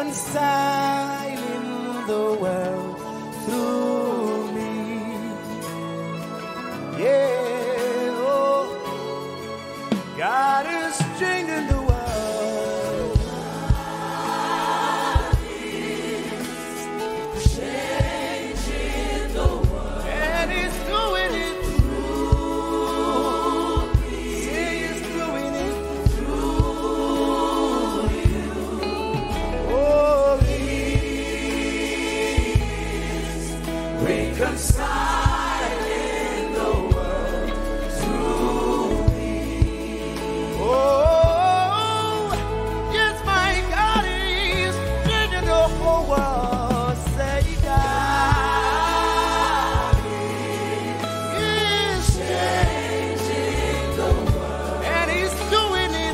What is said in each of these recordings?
reconciling the world through me. Yeah, oh, God is changing the world. Reconciling the world through me. Oh, yes, my God is changing the whole world. Say God is changing the world, and He's doing it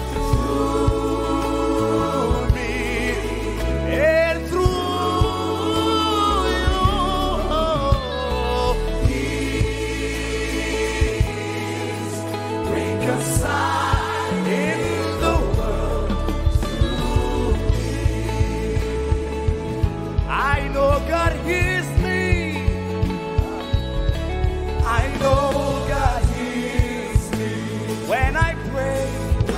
through me and through. In the world through me. I know God hears me. I know God hears me. When I pray,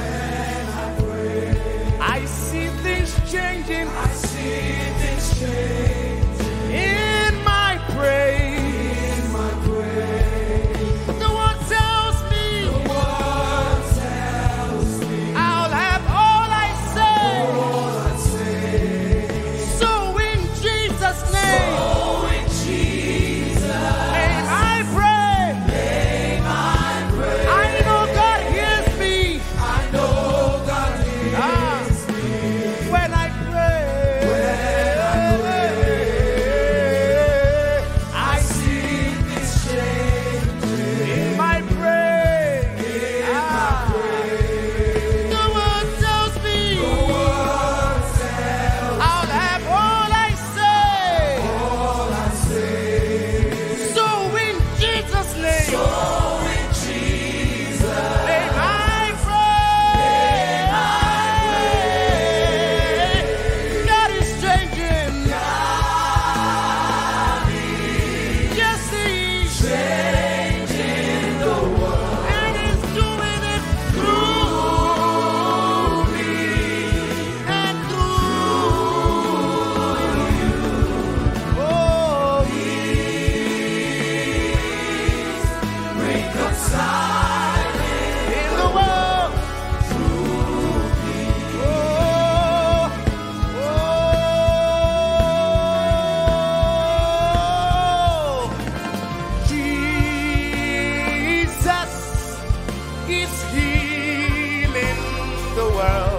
I see things changing. I see things changing. In my praise. He's healing the world.